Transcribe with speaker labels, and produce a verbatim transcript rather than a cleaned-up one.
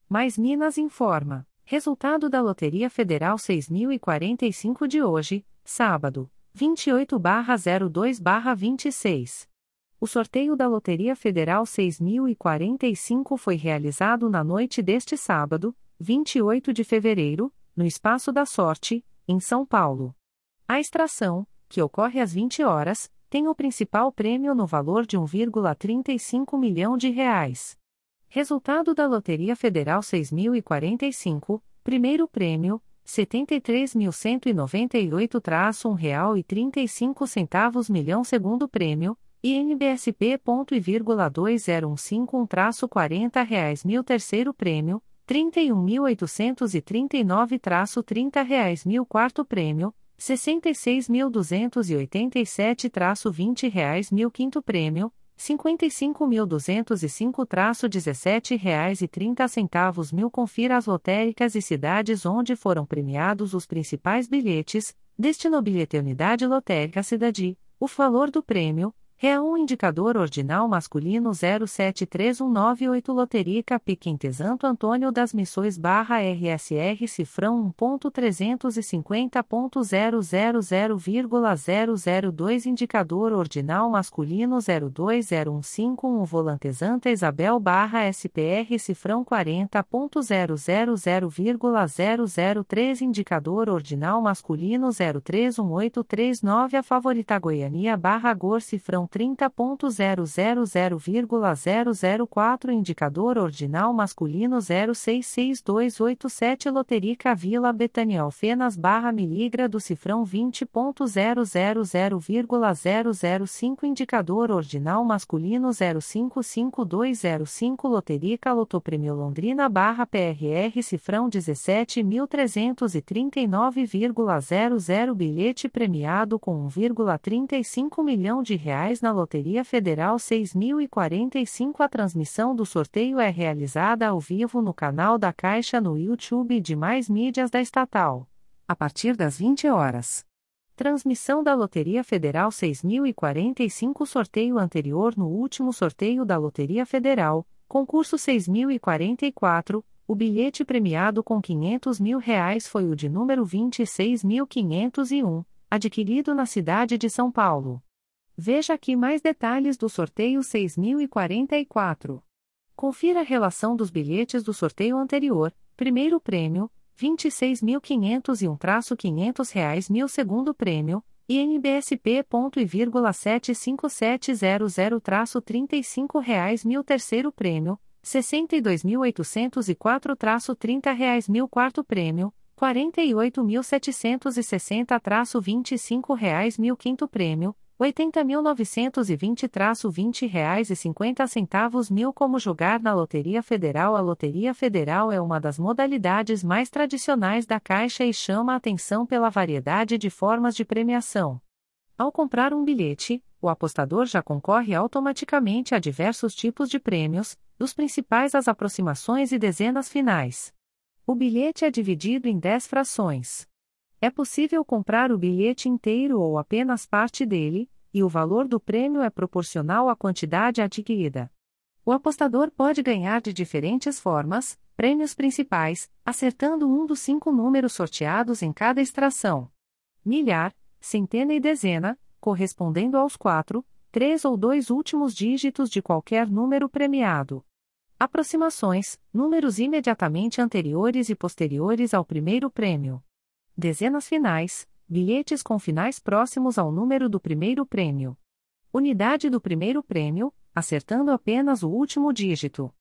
Speaker 1: Mais Minas informa. Resultado da Loteria Federal seis mil e quarenta e cinco de hoje, sábado, vinte e oito barra zero dois barra vinte e seis. O sorteio da Loteria Federal seis mil e quarenta e cinco foi realizado na noite deste sábado, vinte e oito de fevereiro, no Espaço da Sorte, em São Paulo. A extração, que ocorre às vinte horas, tem o principal prêmio no valor de um vírgula trinta e cinco milhão de reais. Resultado da Loteria Federal seis mil e quarenta e cinco, primeiro prêmio, setenta e três mil cento e noventa e oito reais um real e trinta e cinco centavos milhão segundo prêmio, I N B S P ponto e vírgula dois zero um cinco um traço quarenta reais mil terceiro prêmio, trinta e um mil oitocentos e trinta e nove traço trinta reais mil quarto prêmio, sessenta e seis mil duzentos e oitenta e sete traço vinte reais mil quinto prêmio, cinquenta e cinco mil duzentos e cinco traço dezessete reais e trinta centavos mil. Confira as lotéricas e cidades onde foram premiados os principais bilhetes, Destinobilhete Unidade Lotérica Cidade, o valor do prêmio, real um indicador ordinal masculino zero sete três um nove oito Loterica Piquinte Santo Antônio das Missões barra R S R cifrão um ponto trezentos e cinquenta ponto zero zero zero vírgula zero zero dois indicador ordinal masculino zero dois zero um cinco um Volante Santa Isabel barra S P R cifrão quarenta ponto zero zero zero vírgula zero zero três indicador ordinal masculino zero três um oito três nove A Favorita Goiania barra Gor cifrão trinta ponto zero zero zero vírgula zero zero quatro indicador ordinal masculino zero seis seis dois oito sete Loterica Vila Betânia Alfenas barra Miligra do cifrão vinte ponto zero zero zero vírgula zero zero cinco indicador ordinal masculino zero cinco cinco dois zero cinco Loterica Lotoprêmio Londrina barra P R R cifrão dezessete mil trezentos e trinta e nove vírgula zero zero bilhete premiado com um vírgula trinta e cinco milhão de reais na Loteria Federal seis mil e quarenta e cinco. A transmissão do sorteio é realizada ao vivo no canal da Caixa no YouTube e demais mídias da estatal. A partir das vinte horas. Transmissão da Loteria Federal seis mil e quarenta e cinco. Sorteio anterior no último sorteio da Loteria Federal, concurso seis mil e quarenta e quatro, o bilhete premiado com quinhentos mil reais foi o de número vinte e seis mil quinhentos e um, adquirido na cidade de São Paulo. Veja aqui mais detalhes do sorteio seis mil e quarenta e quatro. Confira a relação dos bilhetes do sorteio anterior. Primeiro prêmio, vinte e seis mil quinhentos e um traço quinhentos reais mil segundo prêmio, I N B S P ponto e vírgula sete cinco sete zero zero traço trinta e cinco reais mil terceiro prêmio, sessenta e dois mil oitocentos e quatro traço trinta reais mil quarto prêmio, quarenta e oito mil setecentos e sessenta traço vinte e cinco reais mil quinto prêmio, oitenta mil novecentos e vinte traço vinte reais e cinquenta centavos mil. Como jogar na Loteria Federal? A Loteria Federal é uma das modalidades mais tradicionais da Caixa e chama a atenção pela variedade de formas de premiação. Ao comprar um bilhete, o apostador já concorre automaticamente a diversos tipos de prêmios, dos principais às aproximações e dezenas finais. O bilhete é dividido em dez frações. É possível comprar o bilhete inteiro ou apenas parte dele, e o valor do prêmio é proporcional à quantidade adquirida. O apostador pode ganhar de diferentes formas, prêmios principais, acertando um dos cinco números sorteados em cada extração. Milhar, centena e dezena, correspondendo aos quatro, três ou dois últimos dígitos de qualquer número premiado. Aproximações, números imediatamente anteriores e posteriores ao primeiro prêmio. Dezenas finais, bilhetes com finais próximos ao número do primeiro prêmio. Unidade do primeiro prêmio, acertando apenas o último dígito.